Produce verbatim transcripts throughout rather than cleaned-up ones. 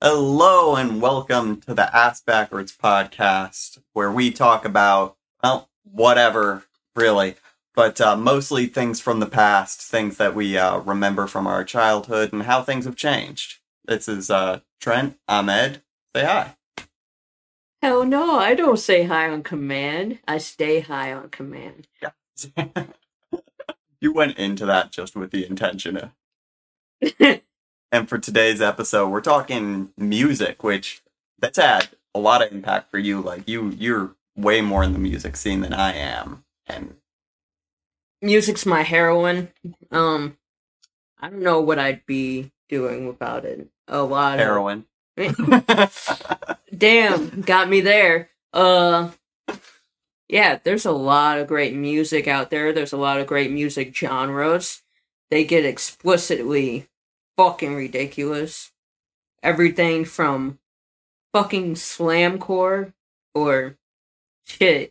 Hello and welcome to the Ass Backwards podcast, where we talk about, well, whatever, really, but uh, mostly things from the past, things that we uh, remember from our childhood and how things have changed. This is uh, Trent, I'm Ed, say hi. Hell no, I don't say hi on command. I stay high on command. Yeah. You went into that just with the intention of... And for today's episode, we're talking music, which that's had a lot of impact for you. Like you, you're way more in the music scene than I am, and music's my heroine. Um, I don't know what I'd be doing without it. A lot heroin. Of... Damn, got me there. Uh, yeah, there's a lot of great music out there. There's a lot of great music genres. They get explicitly fucking ridiculous. Everything from fucking slamcore or shit.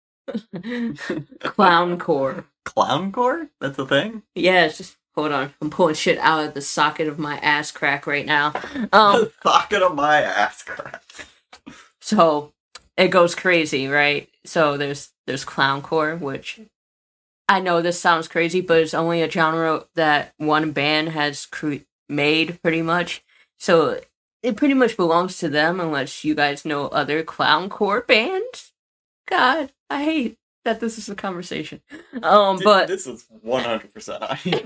Clowncore. Clowncore? That's a thing? Yeah, it's just hold on. I'm pulling shit out of the socket of my ass crack right now. Um the socket of my ass crack. So it goes crazy, right? So there's there's clowncore, which I know this sounds crazy, but it's only a genre that one band has cre- made, pretty much. So it pretty much belongs to them, unless you guys know other clowncore bands. God, I hate that this is a conversation. Um, but this is one hundred percent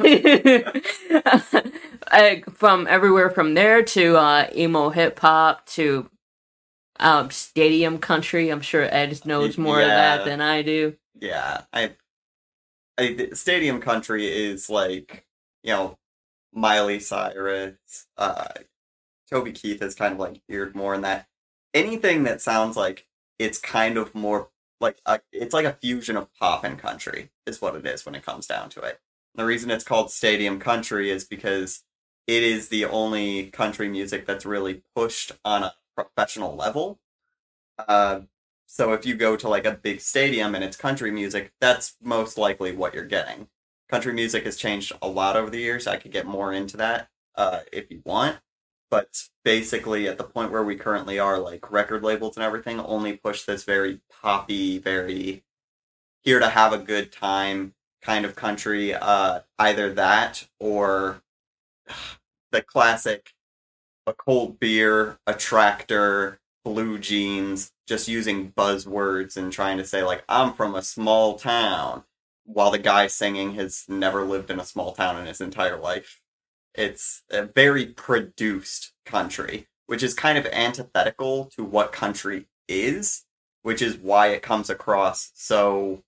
I, from everywhere from there to uh, emo hip hop to um, stadium country. I'm sure Ed knows more yeah. of that than I do. Yeah, I. I, stadium country is like, you know, Miley Cyrus, uh, Toby Keith is kind of like geared more in that. Anything that sounds like it's kind of more like, a, it's like a fusion of pop and country is what it is when it comes down to it. The reason it's called stadium country is because it is the only country music that's really pushed on a professional level. Uh, So if you go to like a big stadium and it's country music, that's most likely what you're getting. Country music has changed a lot over the years. I could get more into that uh, if you want. But basically at the point where we currently are, like record labels and everything only push this very poppy, very here to have a good time kind of country. Uh, either that or the classic, a cold beer, a tractor, blue jeans, just using buzzwords and trying to say, like, I'm from a small town, while the guy singing has never lived in a small town in his entire life. It's a very produced country, which is kind of antithetical to what country is, which is why it comes across so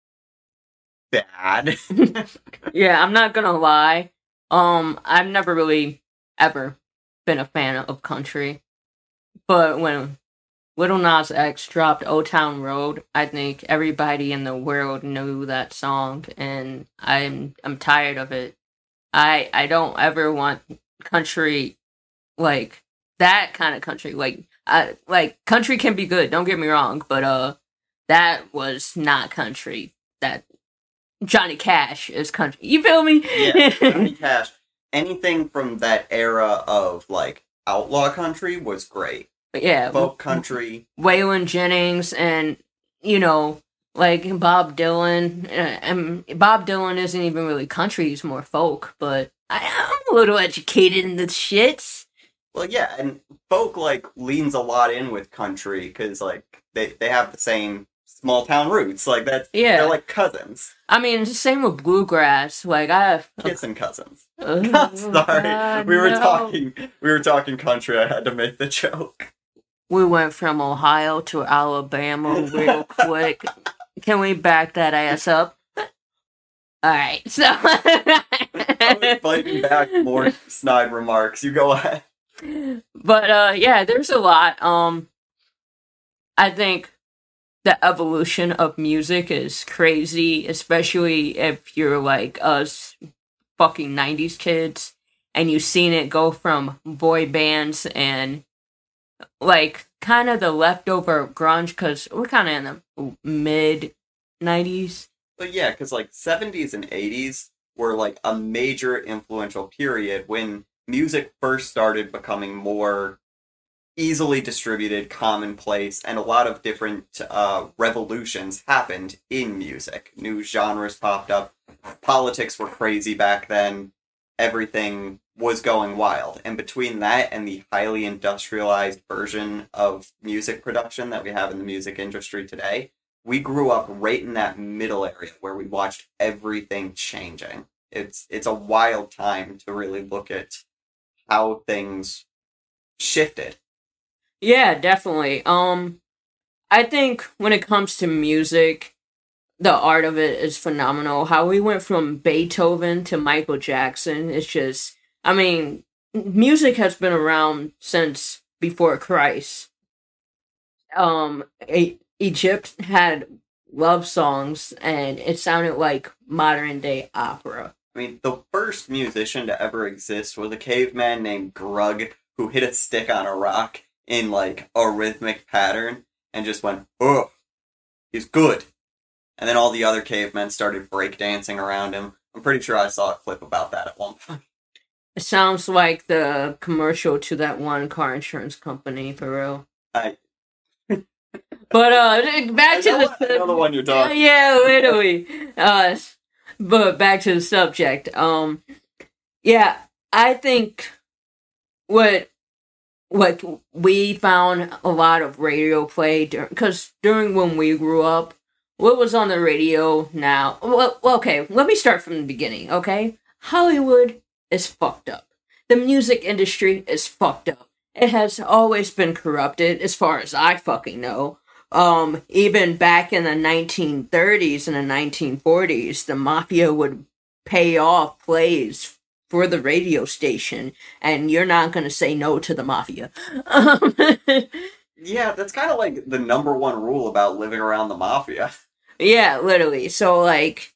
bad. Yeah, I'm not gonna lie. Um, I've never really, ever been a fan of country. But when Lil Nas X dropped Old Town Road, I think everybody in the world knew that song, and I'm I'm tired of it. I I don't ever want country like that kind of country. Like I like country can be good, don't get me wrong, but uh that was not country. That Johnny Cash is country. You feel me? Yeah, Johnny Cash. Anything from that era of like outlaw country was great. Yeah, folk country, Waylon Jennings, and you know, like Bob Dylan. Uh, and Bob Dylan isn't even really country; he's more folk. But I, I'm a little educated in the shits. Well, yeah, and folk like leans a lot in with country because like they they have the same small town roots. Like that's yeah, they're like cousins. I mean, it's the same with bluegrass. Like I have kissing cousins. Uh, Sorry, uh, we were no. talking. We were talking country. I had to make the joke. We went from Ohio to Alabama real quick. Can we back that ass up? Alright, so... I was fighting back more snide remarks. You go ahead. But, uh, yeah, there's a lot. Um, I think the evolution of music is crazy, especially if you're like us fucking nineties kids, and you've seen it go from boy bands and like kind of the leftover grunge, because we're kind of in the mid nineties. But yeah, because like seventies and eighties were like a major influential period when music first started becoming more easily distributed, commonplace, and a lot of different uh, revolutions happened in music. New genres popped up. Politics were crazy back then. Everything was going wild. And between that and the highly industrialized version of music production that we have in the music industry today, we grew up right in that middle area where we watched everything changing. It's it's a wild time to really look at how things shifted. Yeah, definitely. Um, I think when it comes to music, the art of it is phenomenal. How we went from Beethoven to Michael Jackson is just, I mean, music has been around since before Christ. Um, e- Egypt had love songs, and it sounded like modern day opera. I mean, the first musician to ever exist was a caveman named Grug who hit a stick on a rock in, like, a rhythmic pattern and just went, oh, he's good. And then all the other cavemen started breakdancing around him. I'm pretty sure I saw a clip about that at one point. It sounds like the commercial to that one car insurance company, for real. I... but, uh, back I to know, the... I know the one you're talking Yeah, literally. Uh, but back to the subject. Um, yeah, I think what... What we found a lot of radio play, because during when we grew up, what was on the radio now? Well, okay, let me start from the beginning, okay? Hollywood is fucked up. The music industry is fucked up. It has always been corrupted, as far as I fucking know. Um, even back in the nineteen thirties and the nineteen forties, the mafia would pay off plays for the radio station, and you're not going to say no to the mafia. Um, yeah, that's kind of like the number one rule about living around the mafia. Yeah, literally. So, like,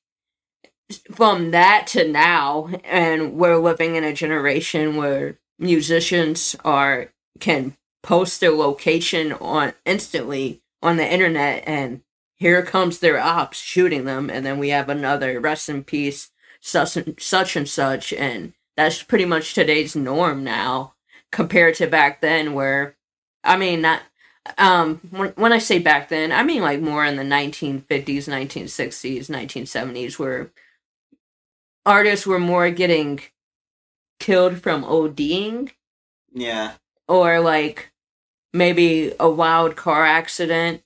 from that to now, and we're living in a generation where musicians are can post their location on instantly on the internet, and here comes their ops shooting them, and then we have another rest in peace such and, such and such, and that's pretty much today's norm now, compared to back then, where, I mean, not, um, when, when I say back then, I mean, like, more in the nineteen fifties, nineteen sixties, nineteen seventies, where artists were more getting killed from ODing. Yeah. Or, like, maybe a wild car accident.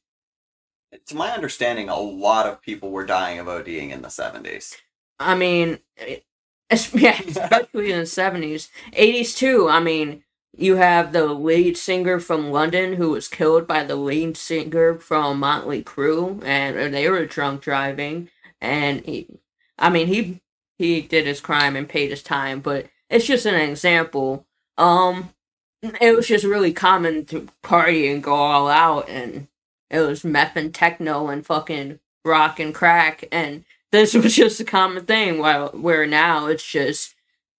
To my understanding, a lot of people were dying of ODing in the seventies. I mean, it's, yeah, especially in the seventies. eighties too, I mean, you have the lead singer from London who was killed by the lead singer from Motley Crue, and they were drunk driving, and he, I mean, he he did his crime and paid his time, but it's just an example. Um, it was just really common to party and go all out, and it was meth and techno and fucking rock and crack, and this was just a common thing, while where now it's just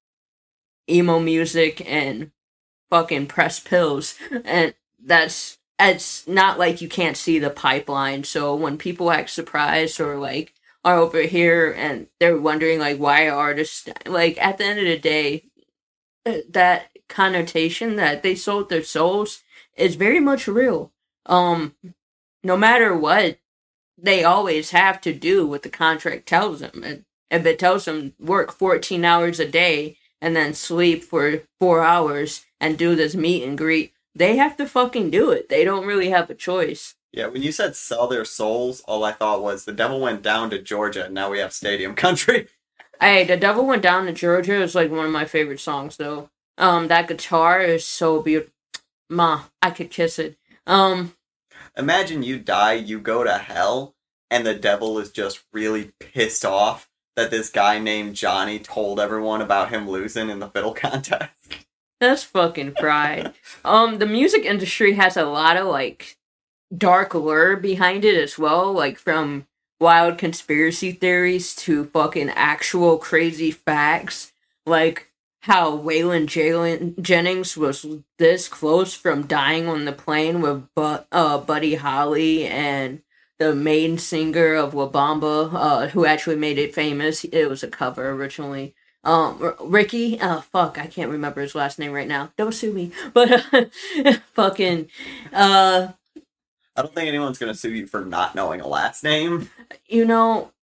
emo music and fucking press pills, and that's it's not like you can't see the pipeline. So when people act surprised or like are over here and they're wondering like why artists, like, at the end of the day, that connotation that they sold their souls is very much real. Um, no matter what, they always have to do what the contract tells them. And if it tells them work fourteen hours a day and then sleep for four hours and do this meet and greet, they have to fucking do it. They don't really have a choice. Yeah, when you said sell their souls, all I thought was the devil went down to Georgia and now we have Stadium Country. Hey, The Devil Went Down to Georgia is like one of my favorite songs, though. Um, that guitar is so beautiful. Ma, I could kiss it. Um, Imagine you die, you go to hell, and the devil is just really pissed off that this guy named Johnny told everyone about him losing in the fiddle contest. That's fucking pride. um, the music industry has a lot of, like, dark lore behind it as well, like, from wild conspiracy theories to fucking actual crazy facts, like how Waylon Jalen Jennings was this close from dying on the plane with Bu- uh, Buddy Holly and the main singer of La Bamba, uh, who actually made it famous. It was a cover originally. Um, R- Ricky, oh fuck, I can't remember his last name right now. Don't sue me. But uh, fucking, uh, I don't think anyone's gonna sue you for not knowing a last name. you know,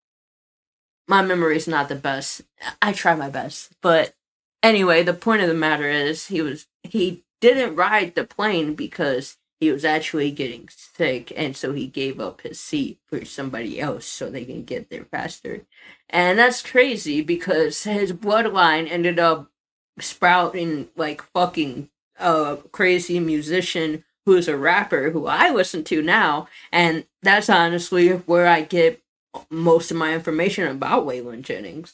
my memory's not the best. I try my best, but anyway, the point of the matter is he was he didn't ride the plane because he was actually getting sick, and so he gave up his seat for somebody else so they can get there faster. And that's crazy because his bloodline ended up sprouting like fucking a crazy musician who's a rapper who I listen to now, and that's honestly where I get most of my information about Waylon Jennings.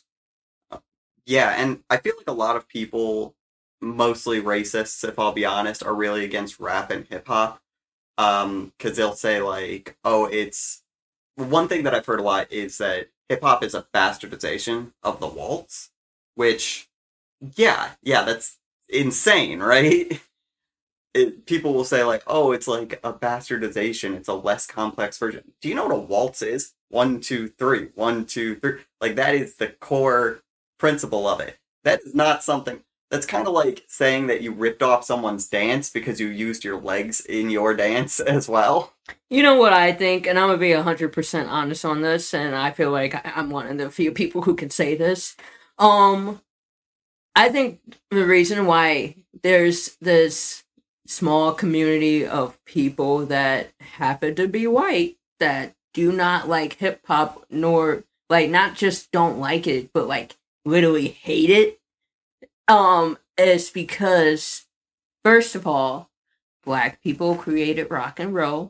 Yeah, and I feel like a lot of people, mostly racists, if I'll be honest, are really against rap and hip hop. Um, because they'll say like, "Oh, it's." One thing that I've heard a lot is that hip hop is a bastardization of the waltz, which, yeah, yeah, that's insane, right? It, people will say like, "Oh, it's like a bastardization. It's a less complex version." Do you know what a waltz is? One, two, three. One, two, three. Like that is the core principle of it. That is not something. That's kind of like saying that you ripped off someone's dance because you used your legs in your dance as well. You know what I think, and I'm gonna be one hundred percent honest on this, and I feel like I- I'm one of the few people who can say this. Um, I think the reason why there's this small community of people that happen to be white that do not like hip hop, nor like not just don't like it, but like literally hate it, um, is because first of all, black people created rock and roll,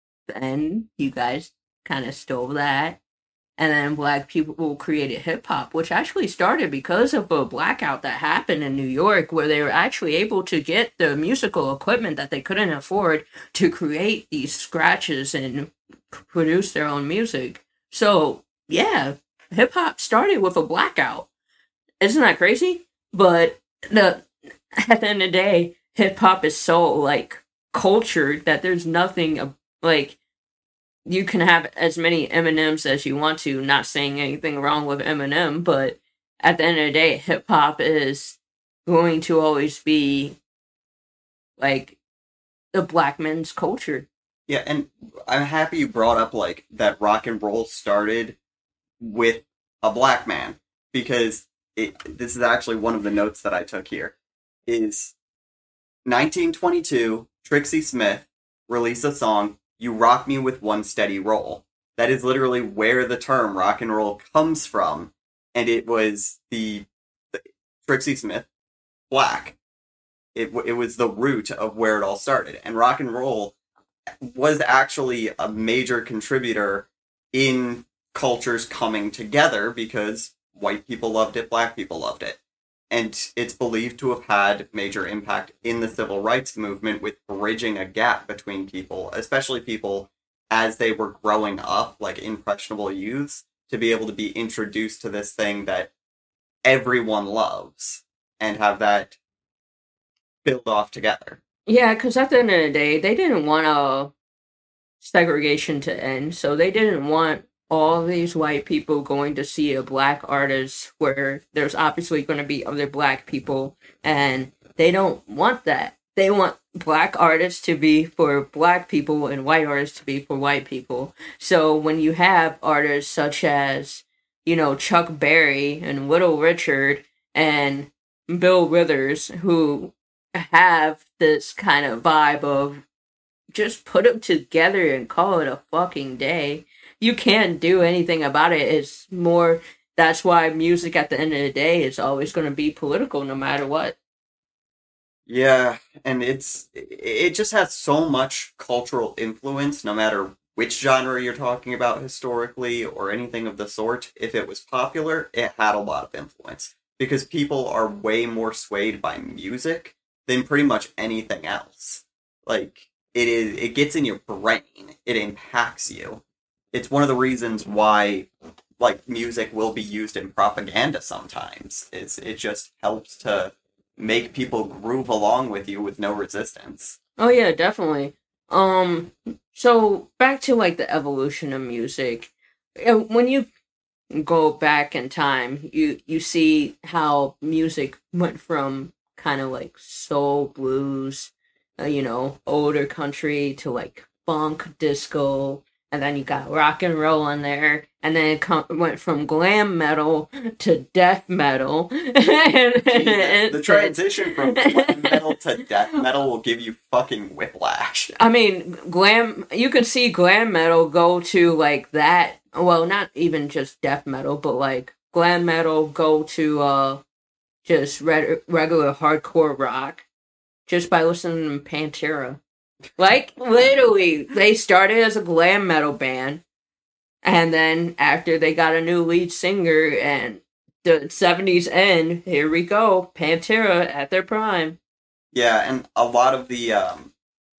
and you guys kind of stole that. And then black people created hip hop, which actually started because of a blackout that happened in New York, where they were actually able to get the musical equipment that they couldn't afford to create these scratches and produce their own music. So, yeah, hip hop started with a blackout. Isn't that crazy? But the at the end of the day, hip hop is so like cultured that there's nothing like you can have as many Eminems as you want to, not saying anything wrong with Eminem, but at the end of the day, hip hop is going to always be like the black men's culture. Yeah, and I'm happy you brought up like that rock and roll started with a black man because it, this is actually one of the notes that I took here is nineteen twenty-two Trixie Smith released a song "You Rock Me with One Steady Roll." That is literally where the term rock and roll comes from, and it was the, the Trixie Smith black. It it was the root of where it all started, and rock and roll was actually a major contributor in cultures coming together because white people loved it, black people loved it. And it's believed to have had major impact in the civil rights movement with bridging a gap between people, especially people as they were growing up, like impressionable youths, to be able to be introduced to this thing that everyone loves and have that build off together. Yeah, because at the end of the day, they didn't want a segregation to end, so they didn't want all these white people going to see a black artist where there's obviously going to be other black people, and they don't want that. They want black artists to be for black people and white artists to be for white people. So when you have artists such as, you know, Chuck Berry and Little Richard and Bill Withers, who have this kind of vibe of just put them together and call it a fucking day. You can't do anything about it. It's more, that's why music at the end of the day is always going to be political no matter what. Yeah, and it's it just has so much cultural influence no matter which genre you're talking about historically or anything of the sort. If it was popular, it had a lot of influence because people are way more swayed by music than pretty much anything else. Like it is it gets in your brain. It impacts you. It's one of the reasons why like music will be used in propaganda sometimes. Is it just helps to make people groove along with you with no resistance. Oh yeah, definitely. Um so back to like the evolution of music. Uh, When you go back in time, you you see how music went from kind of like soul blues, uh, you know, older country to like funk, disco, and then you got rock and roll in there, and then it com- went from glam metal to death metal. Jesus, the transition from glam metal to death metal will give you fucking whiplash. I mean, glam, you could see glam metal go to like that. Well, not even just death metal, but like glam metal go to uh just red, regular hardcore rock just by listening to Pantera. Like, literally, they started as a glam metal band, and then after they got a new lead singer and the seventies end, here we go, Pantera at their prime. Yeah, and a lot of the um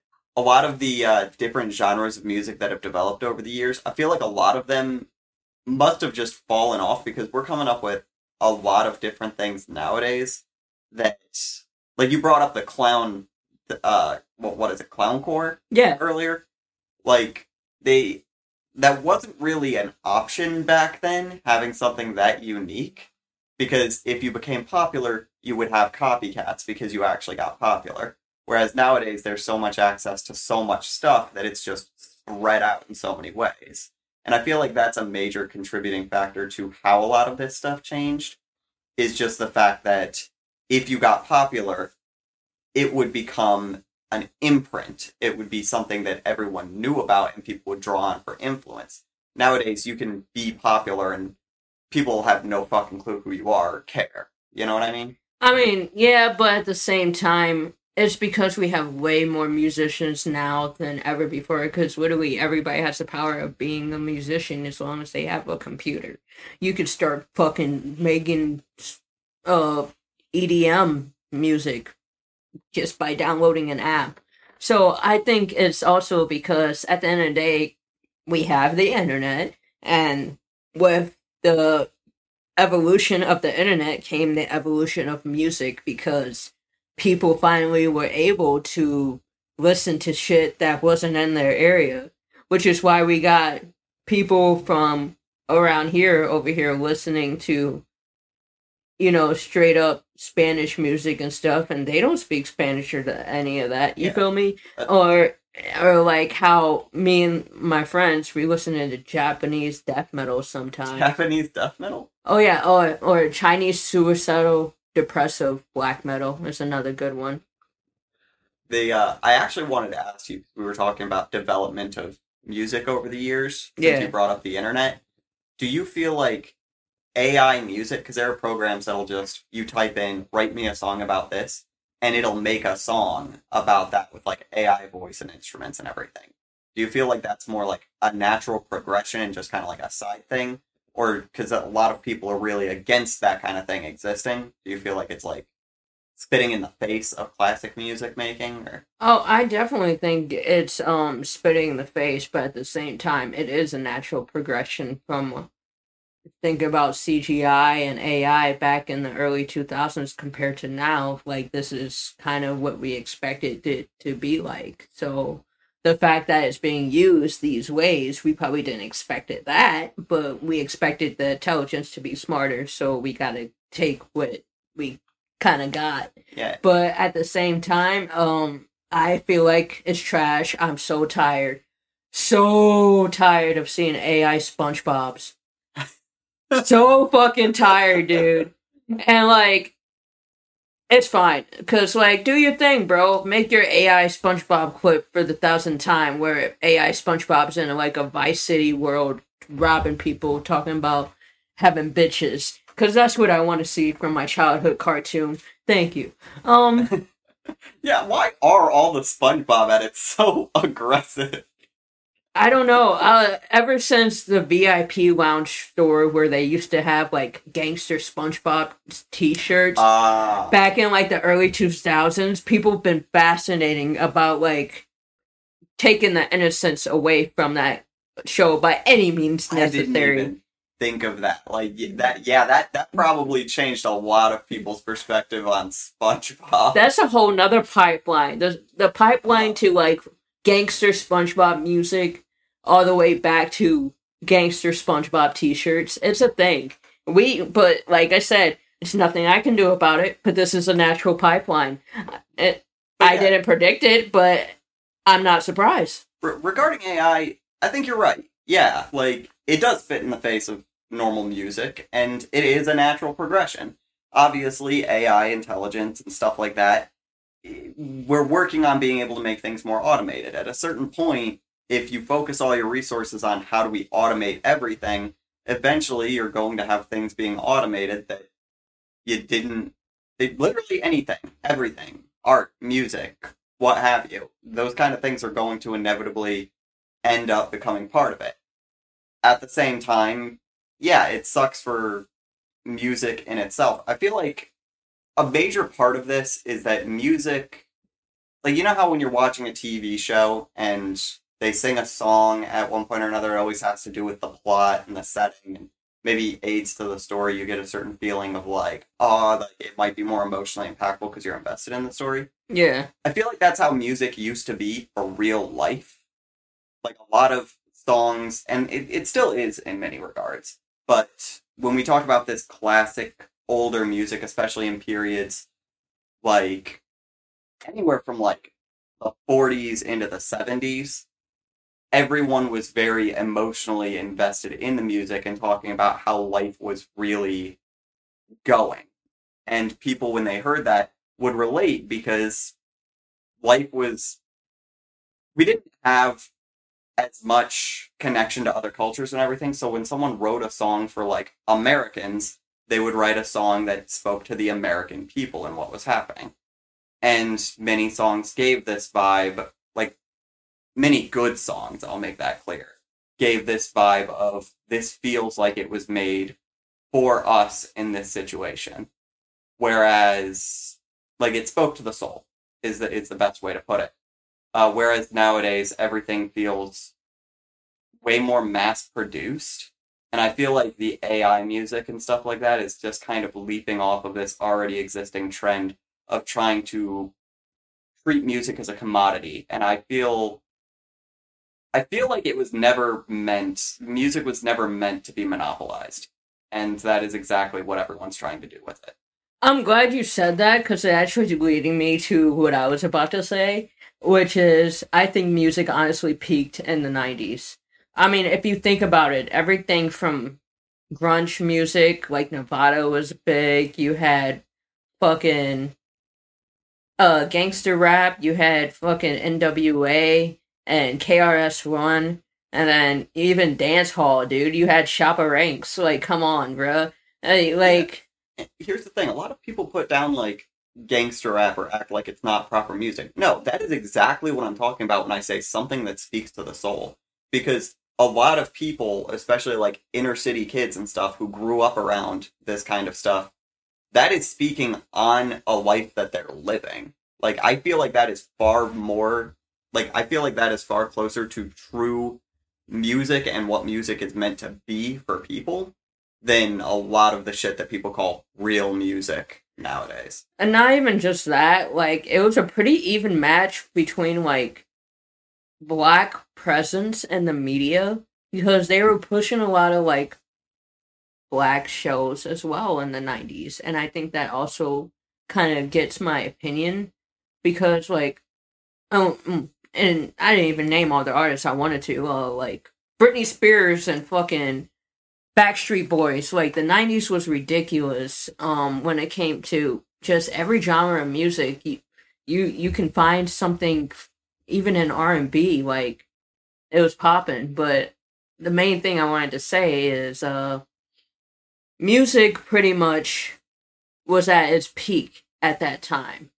a lot of the uh, different genres of music that have developed over the years, I feel like a lot of them must have just fallen off because we're coming up with a lot of different things nowadays that, like you brought up the clown, uh, what, what is it, clowncore? Yeah. Earlier. Like, they, that wasn't really an option back then, having something that unique, because if you became popular, you would have copycats because you actually got popular. Whereas nowadays, there's so much access to so much stuff that it's just spread out in so many ways. And I feel like that's a major contributing factor to how a lot of this stuff changed, is just the fact that if you got popular, it would become an imprint. It would be something that everyone knew about and people would draw on for influence. Nowadays, you can be popular and people have no fucking clue who you are or care. You know what I mean? I mean, yeah, but at the same time, it's because we have way more musicians now than ever before, because literally everybody has the power of being a musician as long as they have a computer. You could start fucking making uh, E D M music just by downloading an app. So I think it's also because at the end of the day, we have the internet, and with the evolution of the internet came the evolution of music, because people finally were able to listen to shit that wasn't in their area, which is why we got people from around here over here listening to, you know, straight up Spanish music and stuff, and they don't speak Spanish or any of that. You yeah. feel me? Or or like how me and my friends, we listen to Japanese death metal sometimes. Japanese death metal? Oh yeah, or or Chinese suicidal depressive black metal is another good one. The uh, I actually wanted to ask you, we were talking about development of music over the years, since yeah. you brought up the internet. Do you feel like A I music, because there are programs that'll just, you type in, write me a song about this, and it'll make a song about that with like A I voice and instruments and everything. Do you feel like that's more like a natural progression and just kind of like a side thing? Or because a lot of people are really against that kind of thing existing, do you feel like it's like spitting in the face of classic music making? Or oh, I definitely think it's um spitting in the face, but at the same time, it is a natural progression from, think about C G I and A I back in the early two thousands compared to now. Like, this is kind of what we expected it to be like. So the fact that it's being used these ways, we probably didn't expect it that, but we expected the intelligence to be smarter, so we gotta take what we kind of got. Yeah. But at the same time, um, I feel like it's trash. I'm so tired. So tired of seeing A I SpongeBob's. So fucking tired, dude. And like, it's fine, because, like, do your thing, bro. Make your A I SpongeBob clip for the thousandth time where A I SpongeBob's in, like, a Vice City world robbing people, talking about having bitches. Because that's what I want to see from my childhood cartoon. Thank you. Um. Yeah, why are all the SpongeBob edits so aggressive? I don't know. Uh, ever since the V I P lounge store where they used to have, like, gangster SpongeBob t-shirts uh. back in, like, the early two thousands, people have been fascinating about, like, taking the innocence away from that show by any means necessary. I didn't even think of that. Like, that, yeah, that, that probably changed a lot of people's perspective on SpongeBob. That's a whole nother pipeline. The, the pipeline to, like, gangster SpongeBob music all the way back to gangster SpongeBob t-shirts. It's a thing. We, but like I said, it's nothing I can do about it, but this is a natural pipeline. It, I yeah. didn't predict it, but I'm not surprised. Re- regarding A I, I think you're right. Yeah, like, it does fit in the face of normal music, and it is a natural progression. Obviously, A I intelligence and stuff like that, we're working on being able to make things more automated. At a certain point, if you focus all your resources on how do we automate everything, eventually you're going to have things being automated that you didn't... They, literally anything, everything, art, music, what have you. Those kind of things are going to inevitably end up becoming part of it. At the same time, yeah, it sucks for music in itself. I feel like a major part of this is that music, like, you know how when you're watching a T V show and they sing a song at one point or another, it always has to do with the plot and the setting and maybe aids to the story. You get a certain feeling of like, oh, like it might be more emotionally impactful because you're invested in the story. Yeah. I feel like that's how music used to be for real life. Like a lot of songs, and it, it still is in many regards, but when we talk about this classic older music, especially in periods like anywhere from like the forties into the seventies, everyone was very emotionally invested in the music and talking about how life was really going. And people, when they heard that, would relate because life was... We didn't have as much connection to other cultures and everything, so when someone wrote a song for, like, Americans, they would write a song that spoke to the American people and what was happening. And many songs gave this vibe, like, many good songs, I'll make that clear, gave this vibe of, this feels like it was made for us in this situation. Whereas, like, it spoke to the soul, is the, is the best way to put it. Uh, whereas nowadays, everything feels way more mass-produced. And I feel like the A I music and stuff like that is just kind of leaping off of this already existing trend of trying to treat music as a commodity. And I feel... I feel like it was never meant... Music was never meant to be monopolized. And that is exactly what everyone's trying to do with it. I'm glad you said that, because it actually is leading me to what I was about to say, which is, I think music honestly peaked in the nineties. I mean, if you think about it, everything from grunge music, like Nevada was big, you had fucking uh, gangster rap, you had fucking N W A and K R S One, and then even dance hall, dude, you had Chopper Ranks, like, come on, bruh. Like... like yeah. Here's the thing, a lot of people put down, like, gangster rap or act like it's not proper music. No, that is exactly what I'm talking about when I say something that speaks to the soul. Because a lot of people, especially like inner city kids and stuff who grew up around this kind of stuff, that is speaking on a life that they're living. Like, I feel like that is far more, like, I feel like that is far closer to true music and what music is meant to be for people than a lot of the shit that people call real music nowadays. And not even just that, like, it was a pretty even match between, like, black presence in the media, because they were pushing a lot of, like, black shows as well in the nineties, and I think that also kind of gets my opinion, because, like, oh, and I didn't even name all the artists I wanted to, uh, like, Britney Spears and fucking Backstreet Boys. Like, the nineties was ridiculous um, when it came to just every genre of music. You, you, you can find something, even in R and B, like, it was popping. But the main thing I wanted to say is uh, music pretty much was at its peak at that time.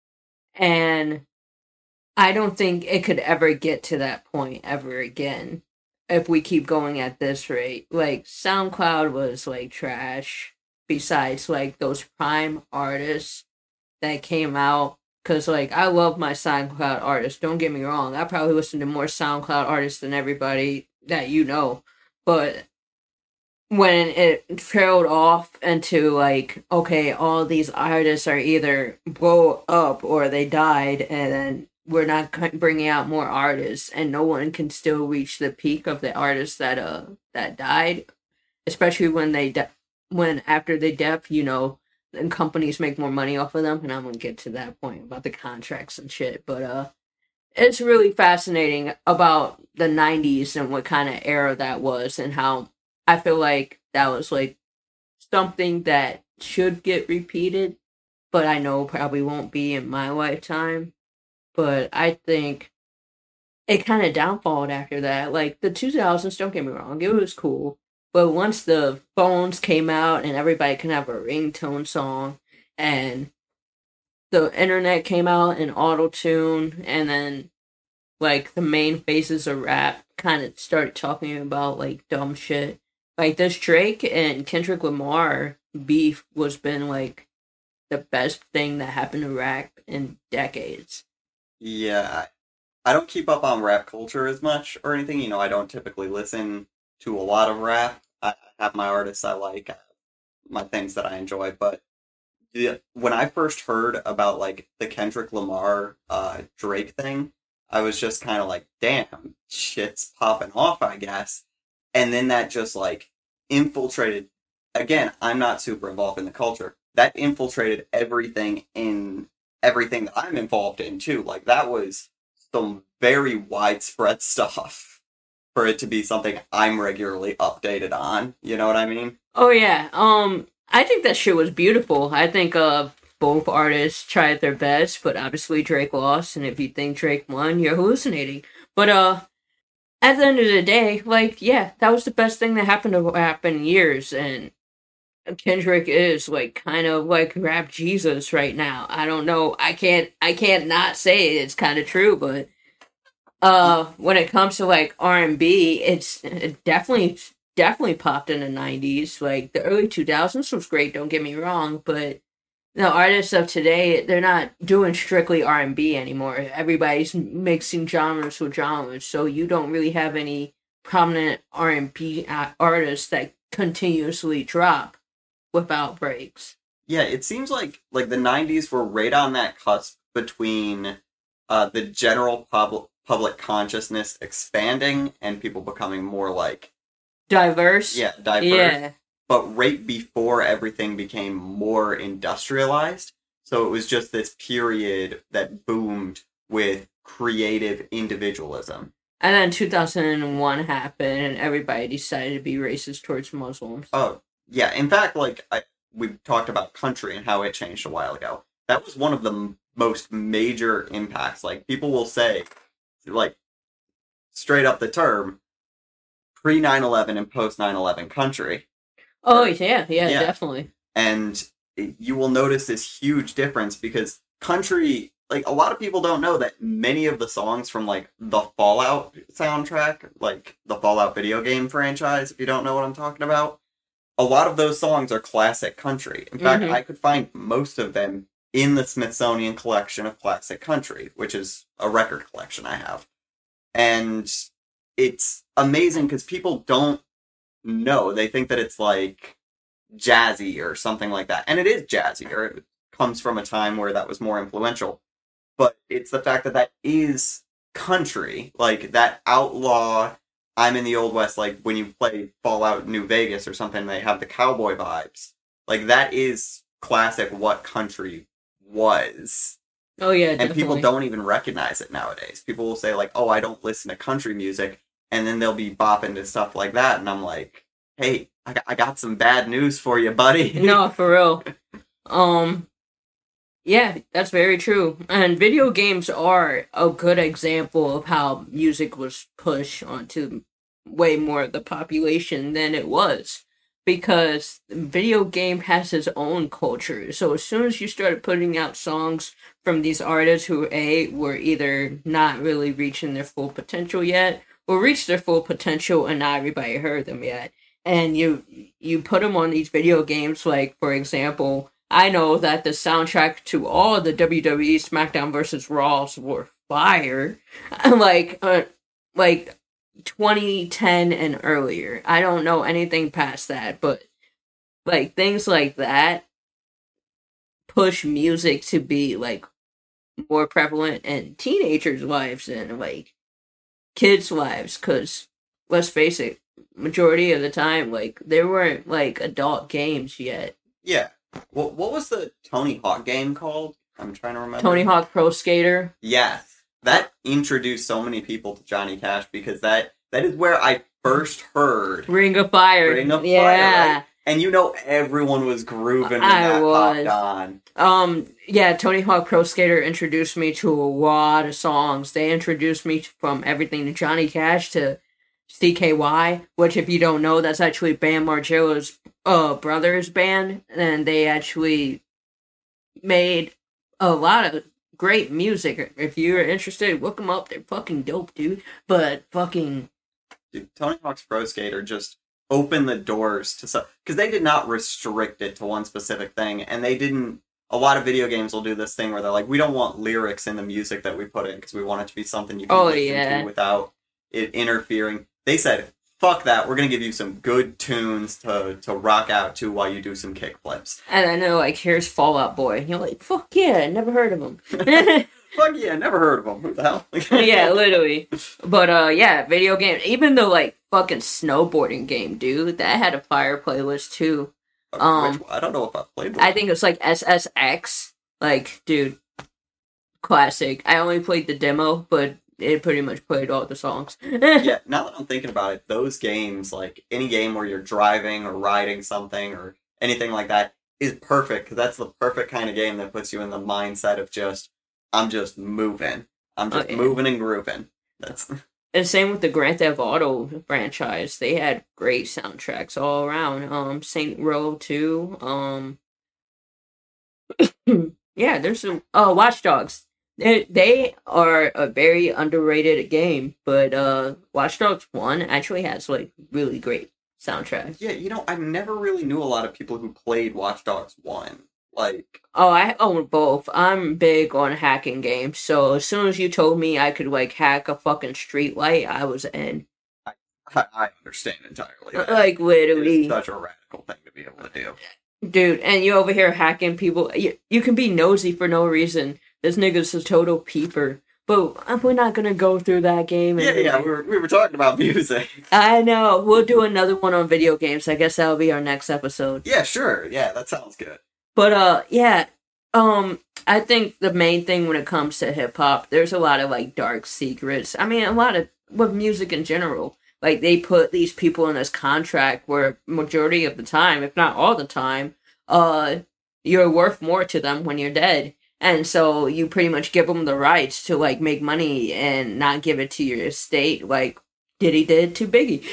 And I don't think it could ever get to that point ever again. If we keep going at this rate. Like, SoundCloud was, like, trash. Besides, like, those prime artists that came out. Because, like, I love my SoundCloud artists. Don't get me wrong. I probably listen to more SoundCloud artists than everybody that you know. But when it trailed off into, like, okay, all these artists are either blow up or they died, and then we're not c- bringing out more artists, and no one can still reach the peak of the artists that uh that died, especially when they de- when after they death, you know, and companies make more money off of them. And I'm gonna get to that point about the contracts and shit, but uh. It's really fascinating about the nineties and what kind of era that was, and how I feel like that was like something that should get repeated, but I know probably won't be in my lifetime. But I think it kind of downfalled after that. Like the two thousands, don't get me wrong, it was cool. But once the phones came out and everybody can have a ringtone song, and the internet came out and auto tune, and then like the main faces of rap kind of started talking about like dumb shit. Like this Drake and Kendrick Lamar beef was been like the best thing that happened to rap in decades. Yeah, I don't keep up on rap culture as much or anything. You know, I don't typically listen to a lot of rap. I have my artists I like, I have my things that I enjoy, but the, when I first heard about like the Kendrick Lamar uh, Drake thing, I was just kind of like, damn, shit's popping off, I guess. And then that just like infiltrated. Again, I'm not super involved in the culture. That infiltrated everything in everything that I'm involved in too. Like that was some very widespread stuff for it to be something I'm regularly updated on. You know what I mean? Oh yeah, um, I think that shit was beautiful. I think uh both artists tried their best, but obviously Drake lost. And if you think Drake won, you're hallucinating. But uh, at the end of the day, like yeah, that was the best thing that happened to rap in years, and Kendrick is like kind of like rap Jesus right now. I don't know. I can't. I can't not say it's kind of true, but uh, when it comes to like R and B, it's it definitely definitely popped in the nineties. Like the early two thousands was great. Don't get me wrong, but the artists of today, they're not doing strictly R and B anymore. Everybody's mixing genres with genres, so you don't really have any prominent R and B artists that continuously drop without breaks. Yeah, it seems like like the nineties were right on that cusp between uh, the general public public consciousness expanding and people becoming more like Diverse. yeah diverse. Yeah. But right before everything became more industrialized, so it was just this period that boomed with creative individualism. And then two thousand one happened, and everybody decided to be racist towards Muslims. Oh, yeah. In fact, like, I, we talked about country and how it changed a while ago. That was one of the m- most major impacts. Like, people will say, like, straight up the term, pre nine eleven and post nine eleven country. Oh, yeah, yeah, Yeah. definitely. And you will notice this huge difference because country, like, a lot of people don't know that many of the songs from, like, the Fallout soundtrack, like, the Fallout video game franchise, if you don't know what I'm talking about, a lot of those songs are classic country. In fact, Mhm. I could find most of them in the Smithsonian Collection of Classic Country, which is a record collection I have. And it's amazing because people don't know. They think that it's like jazzy or something like that. And it is jazzy, or it comes from a time where that was more influential. But it's the fact that that is country. Like, that outlaw, I'm in the Old West, like when you play Fallout New Vegas or something, they have the cowboy vibes. Like, that is classic what country was. Oh, yeah, And definitely. people don't even recognize it nowadays. People will say, like, oh, I don't listen to country music. And then they'll be bopping to stuff like that. And I'm like, hey, I got, I got some bad news for you, buddy. No, for real. Um, yeah, that's very true. And video games are a good example of how music was pushed onto way more of the population than it was. Because video game has its own culture. So as soon as you started putting out songs from these artists who A were either not really reaching their full potential yet, or reached their full potential and not everybody heard them yet. And you you put them on these video games, like for example, I know that the soundtrack to all the W W E SmackDown versus Raws were fire, like uh, like twenty ten and earlier. I don't know anything past that, but like things like that push music to be like more prevalent in teenagers' lives than like kids' lives. Because let's face it, majority of the time, like there weren't like adult games yet. Yeah. What what was the Tony Hawk game called? I'm trying to remember. Tony Hawk Pro Skater. Yes. That introduced so many people to Johnny Cash because that that is where I first heard Ring of Fire. Ring of yeah. Fire. Right? And you know everyone was grooving when I that was. popped on. Um, yeah, Tony Hawk Pro Skater introduced me to a lot of songs. They introduced me from everything to Johnny Cash to C K Y, which if you don't know, that's actually Bam Margera's uh, brother's band. And they actually made a lot of great music. If you're interested, look them up. They're fucking dope, dude. But fucking... Dude, Tony Hawk's Pro Skater just opened the doors to stuff. Because they did not restrict it to one specific thing. And they didn't... A lot of video games will do this thing where they're like, we don't want lyrics in the music that we put in because we want it to be something you can oh, listen yeah. to without it interfering. They said, fuck that, we're going to give you some good tunes to, to rock out to while you do some kick flips. And I know, like, here's Fall Out Boy. And you're like, fuck yeah, never heard of him. Fuck yeah, never heard of him. Who the hell? yeah, literally. But, uh, yeah, video game. Even the, like, fucking snowboarding game, dude, that had a fire playlist, too. Um, Which, I don't know if I played that. I think it's like S S X. Like, dude, classic. I only played the demo, but it pretty much played all the songs. Yeah, now that I'm thinking about it, those games, like any game where you're driving or riding something or anything like that, is perfect because that's the perfect kind of game that puts you in the mindset of just, I'm just moving. I'm just oh, yeah. moving and grooving. That's... And same with the Grand Theft Auto franchise. They had great soundtracks all around. Um, Saint Row two. Um, yeah, there's some. Oh, Watch Dogs. They, they are a very underrated game, but uh, Watch Dogs one actually has like really great soundtrack. Yeah, you know, I never really knew a lot of people who played Watch Dogs one. Like, oh, I own both. I'm big on hacking games, so as soon as you told me I could like hack a fucking street light, I was in. I, I understand entirely. Like literally, it's such a radical thing to be able to do, dude. And you over here hacking people. You, you can be nosy for no reason. This nigga's a total peeper. But we're not gonna go through that game. Yeah, yeah, we were we were talking about music. I know. We'll do another one on video games. I guess that'll be our next episode. Yeah, sure. Yeah, that sounds good. But, uh, yeah, um, I think the main thing when it comes to hip-hop, there's a lot of, like, dark secrets. I mean, a lot of, with music in general, like, they put these people in this contract where majority of the time, if not all the time, uh, you're worth more to them when you're dead. And so you pretty much give them the rights to, like, make money and not give it to your estate, like Diddy did to Biggie.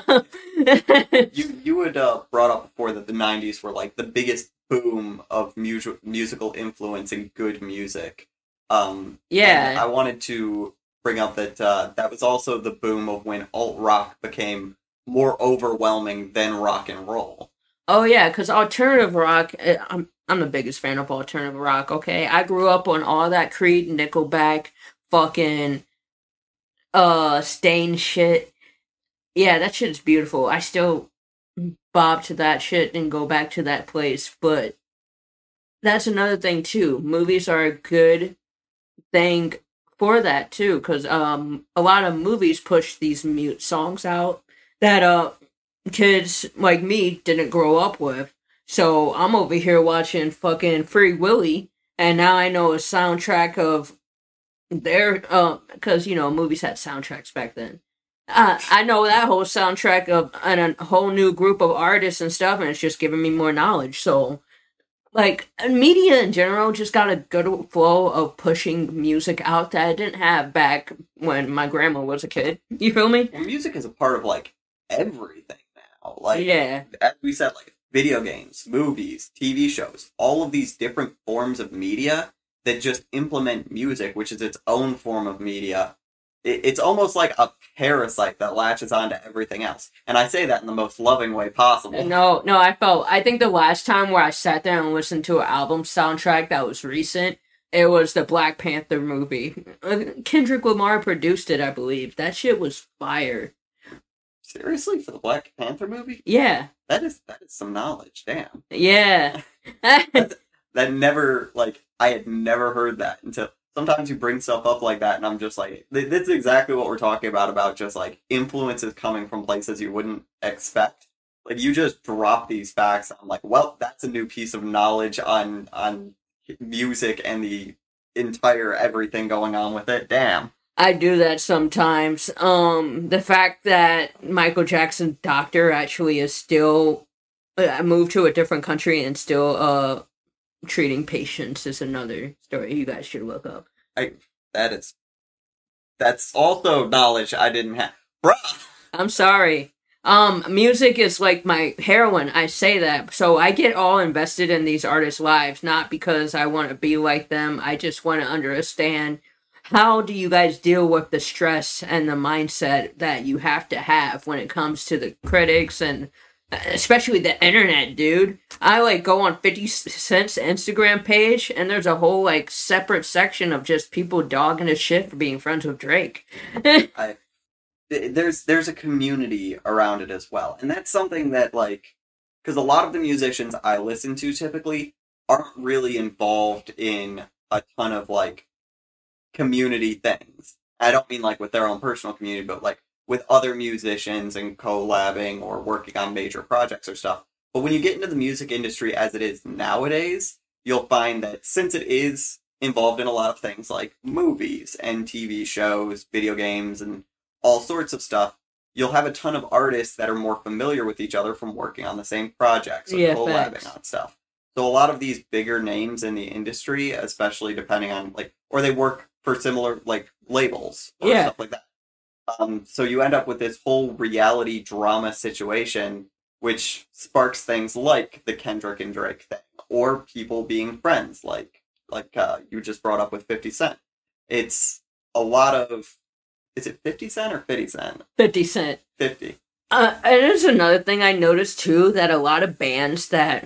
you you had uh, brought up before that the nineties were, like, the biggest boom of mu- musical influence and good music. Um, yeah. I wanted to bring up that uh, that was also the boom of when alt-rock became more overwhelming than rock and roll. Oh, yeah, because alternative rock, I'm, I'm the biggest fan of alternative rock, okay? I grew up on all that Creed, Nickelback, fucking, uh, Stain shit. Yeah, that shit is beautiful. I still bob to that shit and go back to that place, but that's another thing, too. Movies are a good thing for that, too, because um, a lot of movies push these mute songs out that, uh, kids like me didn't grow up with. So I'm over here watching fucking Free Willy, and now I know a soundtrack of their, uh, because, you know, movies had soundtracks back then. Uh, I know that whole soundtrack of and a whole new group of artists and stuff, and it's just giving me more knowledge. So, like, media in general just got a good flow of pushing music out that I didn't have back when my grandma was a kid. You feel me? Well, music is a part of, like, everything now. Like, yeah. As we said, like, video games, movies, T V shows, all of these different forms of media that just implement music, which is its own form of media. It's almost like a parasite that latches onto everything else. And I say that in the most loving way possible. No, no, I felt, I think the last time where I sat there and listened to an album soundtrack that was recent, it was the Black Panther movie. Kendrick Lamar produced it, I believe. That shit was fire. Seriously? For the Black Panther movie? Yeah. That is, that is some knowledge, damn. Yeah. that, that never, like, I had never heard that until, sometimes you bring stuff up like that, and I'm just like, th- this is exactly what we're talking about, about just like influences coming from places you wouldn't expect. Like you just drop these facts, and I'm like, well, that's a new piece of knowledge on on music and the entire everything going on with it. Damn. I do that sometimes. Um, the fact that Michael Jackson's doctor actually is still uh, moved to a different country and still uh treating patients is another story you guys should look up. I that is that's also knowledge I didn't have, bruh. I'm sorry. Um, music is like my heroin. I say that. So I get all invested in these artists' lives, not because I want to be like them. I just want to understand how do you guys deal with the stress and the mindset that you have to have when it comes to the critics and especially the internet, dude. I like go on fifty Cent's Instagram page and there's a whole like separate section of just people dogging his shit for being friends with Drake. I there's there's a community around it as well, and that's something that like because a lot of the musicians I listen to typically aren't really involved in a ton of like community things. I don't mean like with their own personal community, but like with other musicians and collabing or working on major projects or stuff. But when you get into the music industry as it is nowadays, you'll find that since it is involved in a lot of things like movies and T V shows, video games, and all sorts of stuff, you'll have a ton of artists that are more familiar with each other from working on the same projects or Yeah, collabing facts. on stuff. So a lot of these bigger names in the industry, especially depending on like, or they work for similar like labels or Yeah. stuff like that. Um, so you end up with this whole reality drama situation, which sparks things like the Kendrick and Drake thing, or people being friends, like like uh, you just brought up with fifty Cent. It's a lot of, is it fifty Cent or fifty Cent? fifty Cent. fifty. Uh, and there's another thing I noticed too, that a lot of bands that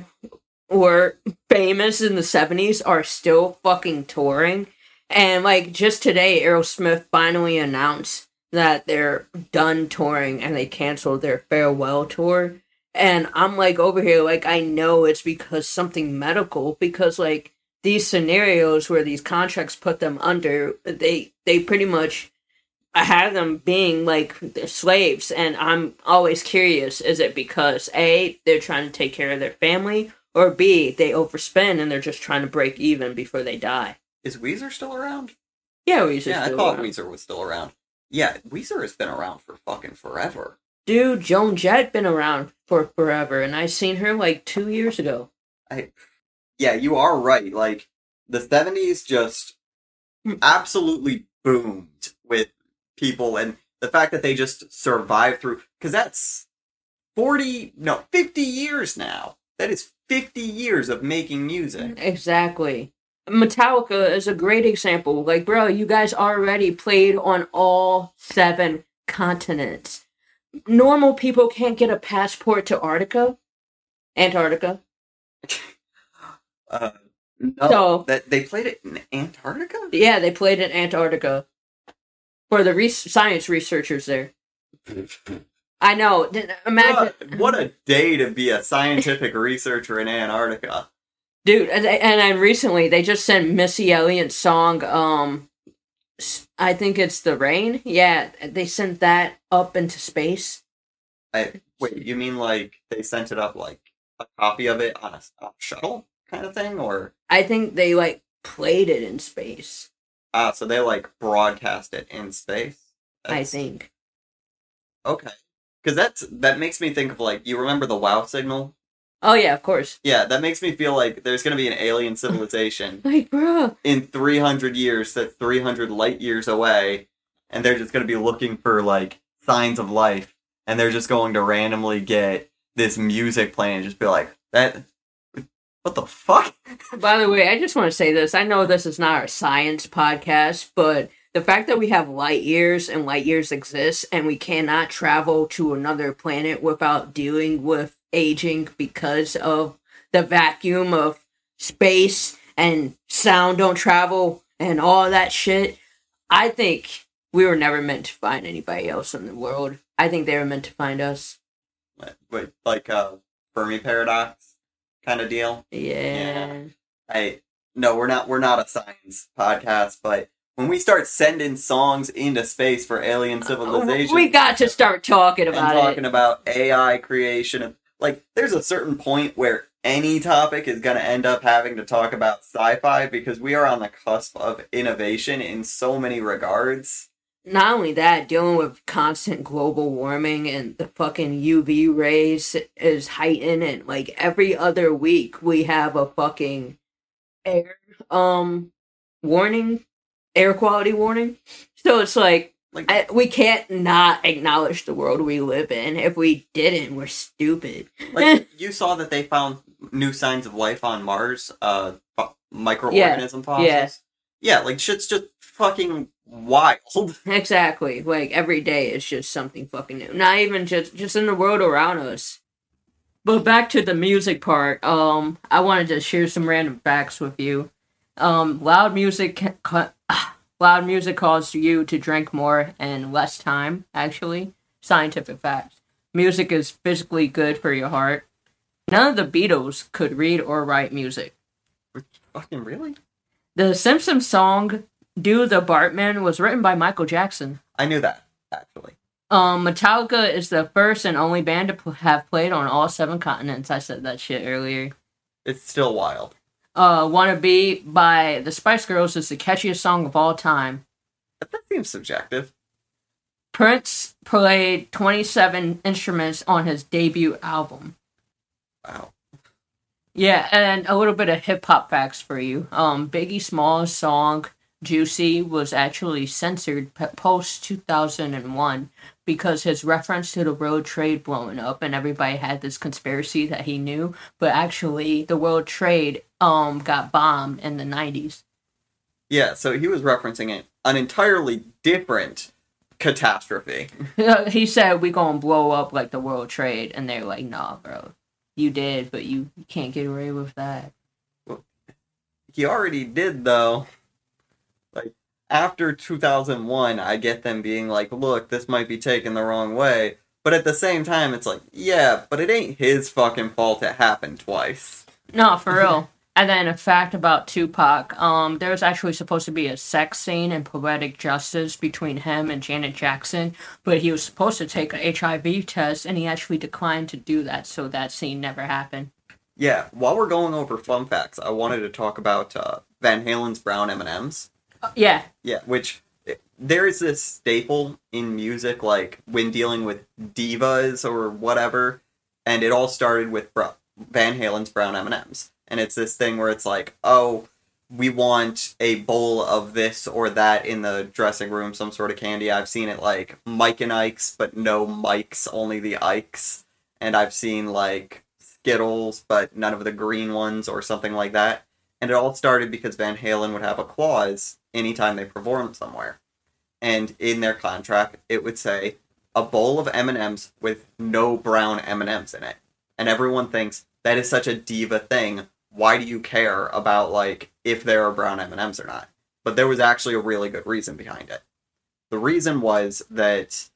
were famous in the seventies are still fucking touring. And like just today, Aerosmith finally announced that they're done touring and they canceled their farewell tour. And I'm like over here, like I know it's because something medical, because like these scenarios where these contracts put them under, they they pretty much have them being like slaves. And I'm always curious, is it because A, they're trying to take care of their family, or B, they overspend and they're just trying to break even before they die? Is Weezer still around? Yeah, Weezer's Yeah, I still thought around. Weezer was still around. Yeah, Weezer has been around for fucking forever. Dude, Joan Jett been around for forever, and I seen her like two years ago. I, yeah, you are right. Like the seventies just absolutely boomed with people, and the fact that they just survived through, because that's forty, no, fifty years now. That is fifty years of making music. Exactly. Metallica is a great example. Like, bro, you guys already played on all seven continents. Normal people can't get a passport to Antarctica. Antarctica. Uh, no, So- that they played it in Antarctica. Yeah, they played in Antarctica. For the re- science researchers there. I know. Th- Imagine. What, what a day to be a scientific researcher in Antarctica. Dude, and, and then recently they just sent Missy Elliott's song, um, s- I think it's The Rain. Yeah, they sent that up into space. I wait. You mean like they sent it up like a copy of it on a, a shuttle kind of thing, or I think they, like, played it in space. ah, so they like broadcast it in space? I That's- think. Okay, because that's that makes me think of like you remember the WoW signal? Oh, yeah, of course. Yeah, that makes me feel like there's gonna be an alien civilization Like, bro. in three hundred years that's three hundred light years away, and they're just gonna be looking for like signs of life, and they're just going to randomly get this music playing and just be like, that, what the fuck? By the way, I just want to say this. I know this is not our science podcast, but the fact that we have light years and light years exist and we cannot travel to another planet without dealing with aging because of the vacuum of space and sound don't travel and all that shit, I think we were never meant to find anybody else in the world. I think they were meant to find us. Wait, like a Fermi paradox kind of deal? Yeah. I no, we're not. We're not a science podcast, but when we start sending songs into space for alien civilization, we got to start talking and about talking it. about A I creation. And, like, there's a certain point where any topic is going to end up having to talk about sci-fi because we are on the cusp of innovation in so many regards. Not only that, dealing with constant global warming and the fucking U V rays is heightened, and like every other week we have a fucking air um warning, air quality warning. So it's like, Like, I, we can't not acknowledge the world we live in. If we didn't, we're stupid. like you saw that they found new signs of life on Mars, uh, microorganism Yeah, fossils. yeah. Yeah, like shit's just fucking wild. Exactly. Like every day is just something fucking new. Not even just just in the world around us. But back to the music part. Um, I wanted to share some random facts with you. Um, loud music, ca- ca- ah, loud music causes you to drink more in less time. Actually, scientific facts. Music is physically good for your heart. None of the Beatles could read or write music. Fucking really? The Simpsons song "Do the Bartman" was written by Michael Jackson. I knew that, actually. Um, Metallica is the first and only band to pl- have played on all seven continents. I said that shit earlier. It's still wild. Uh, "Wanna Be" by the Spice Girls is the catchiest song of all time. But that seems subjective. Prince played twenty-seven instruments on his debut album. Wow. Yeah, and a little bit of hip-hop facts for you. Um, Biggie Smalls' song "Juicy" was actually censored post two thousand one because his reference to the world trade blowing up, and everybody had this conspiracy that he knew, but actually the world trade um got bombed in the nineties. Yeah, so he was referencing it, an entirely different catastrophe. He said, "We gonna blow up like the world trade," and they're like, "Nah, bro. You did, but you can't get away with that." He already did, though. Like, after two thousand one, I get them being like, look, this might be taken the wrong way. But at the same time, it's like, yeah, but it ain't his fucking fault it happened twice. No, for real. And then a fact about Tupac. Um, there was actually supposed to be a sex scene in Poetic Justice between him and Janet Jackson, but he was supposed to take an H I V test, and he actually declined to do that, so that scene never happened. Yeah, while we're going over fun facts, I wanted to talk about uh, Van Halen's Brown M and M's. Uh, yeah. Yeah, which there is this staple in music, like when dealing with divas or whatever, and it all started with Bra- Van Halen's Brown M and M's. And it's this thing where it's like, oh, we want a bowl of this or that in the dressing room, some sort of candy. I've seen it like Mike and Ike's, but no Mike's, only the Ike's. And I've seen like Skittles, but none of the green ones or something like that. And it all started because Van Halen would have a clause anytime they performed somewhere. And in their contract, it would say, a bowl of M and M's with no brown M and M's in it. And everyone thinks, that is such a diva thing. Why do you care about, like, if there are brown M and M's or not? But there was actually a really good reason behind it. The reason was that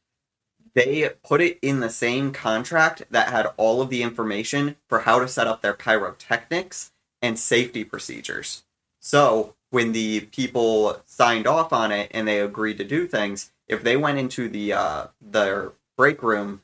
they put it in the same contract that had all of the information for how to set up their pyrotechnics and safety procedures. So, when the people signed off on it and they agreed to do things, if they went into the uh, their break room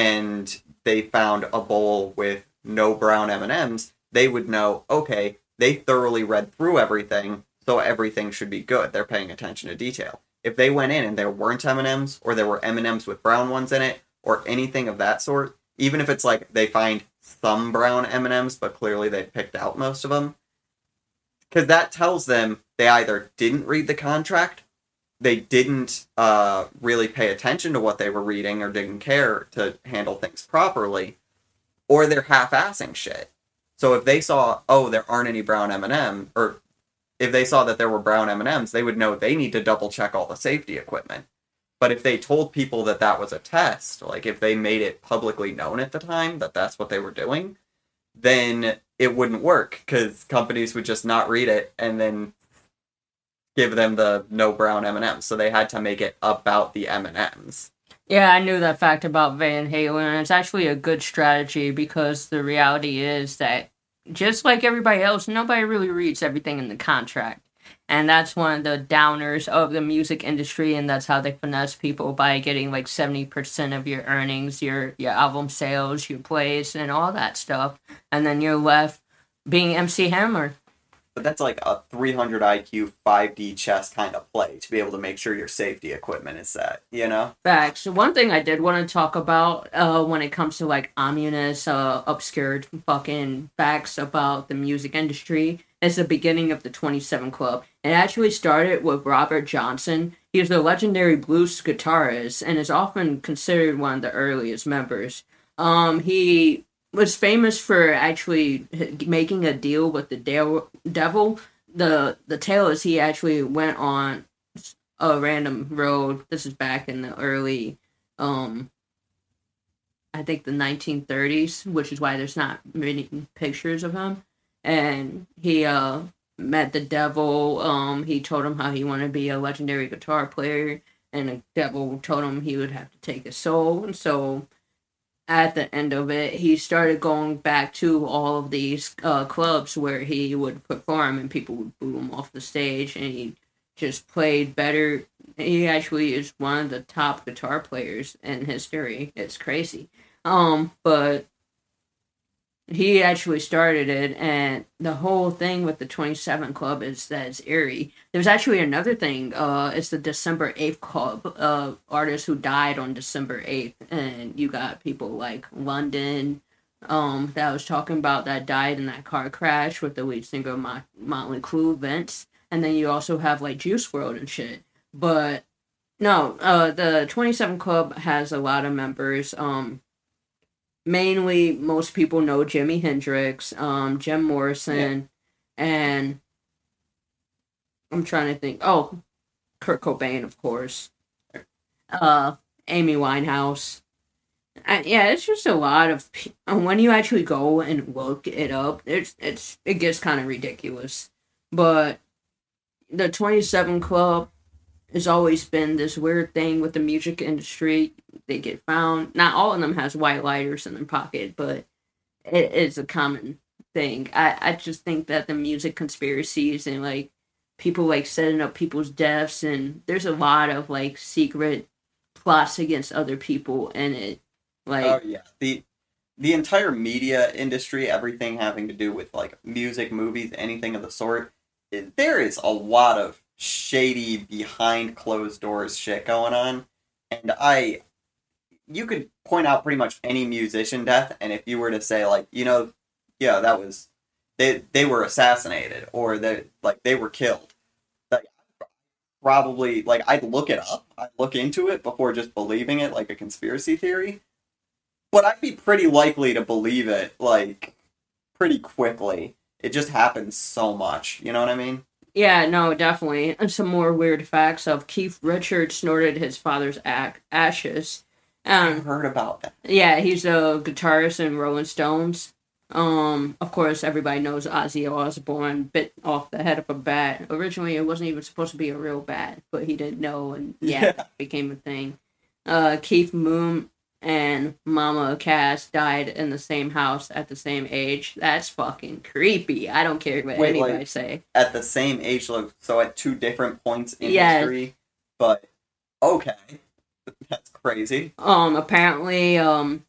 and they found a bowl with no brown M and M's, they would know, okay, they thoroughly read through everything, so everything should be good. They're paying attention to detail. If they went in and there weren't M and M's, or there were M and M's with brown ones in it, or anything of that sort, even if it's like they find some brown M and M's, but clearly they picked out most of them, because that tells them they either didn't read the contract, they didn't uh, really pay attention to what they were reading, or didn't care to handle things properly, or they're half-assing shit. So if they saw, oh, there aren't any brown M and M, or if they saw that there were brown M and M's, they would know they need to double-check all the safety equipment. But if they told people that that was a test, like if they made it publicly known at the time that that's what they were doing, then it wouldn't work, because companies would just not read it and then give them the no brown M and M's. So they had to make it about the M and M's. Yeah, I knew that fact about Van Halen, and it's actually a good strategy because the reality is that just like everybody else, nobody really reads everything in the contract. And that's one of the downers of the music industry, and that's how they finesse people by getting like seventy percent of your earnings, your your album sales, your plays, and all that stuff. And then you're left being M C Hammer. But that's like a three hundred I Q, five D chess kind of play to be able to make sure your safety equipment is set, you know? Facts. One thing I did want to talk about uh, when it comes to like ominous, uh, obscure fucking facts about the music industry is the beginning of the twenty-seven Club. It actually started with Robert Johnson. He was the legendary blues guitarist and is often considered one of the earliest members. Um, he was famous for actually making a deal with the de- devil. The the tale is he actually went on a random road. This is back in the early, um, I think the nineteen thirties, which is why there's not many pictures of him. And he uh, met the devil. Um, he told him how he wanted to be a legendary guitar player, and the devil told him he would have to take his soul. And so at the end of it, he started going back to all of these uh, clubs where he would perform and people would boo him off the stage, and he just played better. He actually is one of the top guitar players in history. It's crazy. Um, but he actually started it, and the whole thing with the twenty-seven Club is that it's eerie. There's actually another thing. Uh, it's the December eighth Club. Uh, artists who died on December eighth, and you got people like London, um, that I was talking about that died in that car crash with the lead singer of Mot- Motley Crue, Vince, and then you also have like Juice world and shit. But no, uh, the twenty-seven Club has a lot of members. Um. Mainly, most people know Jimi Hendrix, um, Jim Morrison, yeah. And I'm trying to think. Oh, Kurt Cobain, of course. Uh, Amy Winehouse. I, yeah, it's just a lot of. When you actually go and look it up, it's it's it gets kind of ridiculous. But the twenty-seven Club has always been this weird thing with the music industry. They get found. Not all of them has white lighters in their pocket, but it is a common thing. I, I just think that the music conspiracies and like people like setting up people's deaths, and there's a lot of like secret plots against other people in it. Like, oh yeah, the the entire media industry, everything having to do with like music, movies, anything of the sort. It, there is a lot of shady behind closed doors shit going on, and I. You could point out pretty much any musician death, and if you were to say, like, you know, yeah, that was, they they were assassinated, or they, like, they were killed, like, probably, like, I'd look it up, I'd look into it before just believing it, like a conspiracy theory, but I'd be pretty likely to believe it, like, pretty quickly. It just happens so much, you know what I mean? Yeah, no, definitely. And some more weird facts of Keith Richards snorted his father's a- ashes. Um, I've heard about that. Yeah, he's a guitarist in Rolling Stones. Um, of course, everybody knows Ozzy Osbourne bit off the head of a bat. Originally, it wasn't even supposed to be a real bat, but he didn't know, and yeah, yeah. It became a thing. Uh, Keith Moon and Mama Cass died in the same house at the same age. That's fucking creepy. I don't care what Wait, anybody like, say. At the same age, so at two different points in yeah. history, but okay. That's crazy. Um, apparently, um,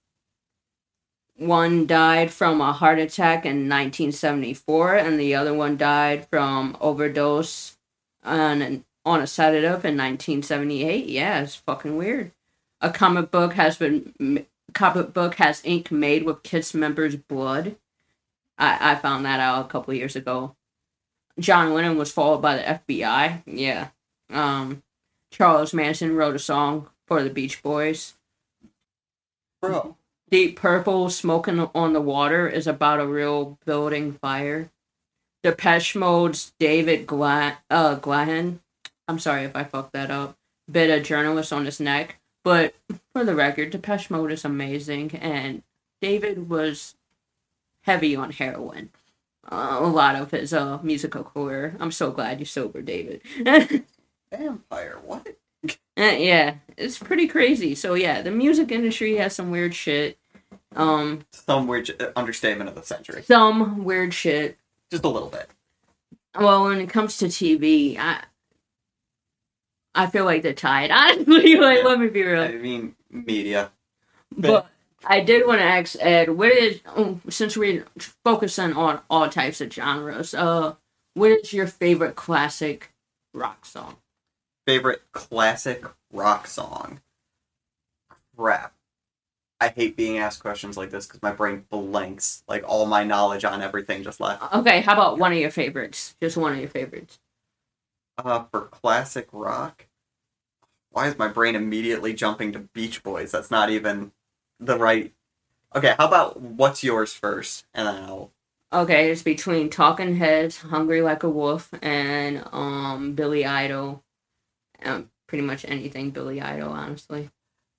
one died from a heart attack in nineteen seventy-four, and the other one died from overdose on on a sedative in nineteen seventy-eight. Yeah, it's fucking weird. A comic book has been comic book has ink made with Kiss members' blood. I I found that out a couple of years ago. John Lennon was followed by the F B I. Yeah. Um. Charles Manson wrote a song for the Beach Boys. Bro. Deep Purple, Smoking on the Water is about a real building fire. Depeche Mode's David Gla- uh, Glahan, I'm sorry if I fucked that up, bit a journalist on his neck. But for the record, Depeche Mode is amazing, and David was heavy on heroin. Uh, a lot of his uh, musical career. I'm so glad you're sober, David. Vampire, what? Uh, yeah, it's pretty crazy. So yeah, the music industry has some weird shit. Um, Some weird j- understatement of the century. some weird shit. Just a little bit. Well, when it comes to T V, I I feel like they're tied. Honestly, like Yeah. let me be real. I mean, media. But I did want to ask Ed, what is oh, since we're focusing on all types of genres, uh, what is your favorite classic rock song? Favorite classic rock song? Crap. I hate being asked questions like this because my brain blanks. Like, all my knowledge on everything just left. Okay, how about one of your favorites? Just one of your favorites. Uh, for classic rock? Why is my brain immediately jumping to Beach Boys? That's not even the right... Okay, how about what's yours first? And then I'll... Okay, it's between Talking Heads, Hungry Like a Wolf, and um Billy Idol. Um, pretty much anything Billy Idol, honestly.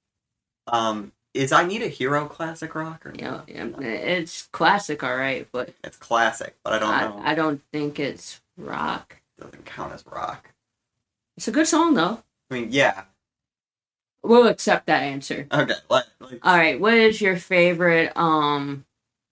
Um, is I Need a Hero classic rock? Or You know, no? it's classic, alright, but It's classic, but I don't I, know. I don't think it's rock. It doesn't count as rock. It's a good song, though. I mean, yeah. We'll accept that answer. Okay, like, like Alright, what is your favorite um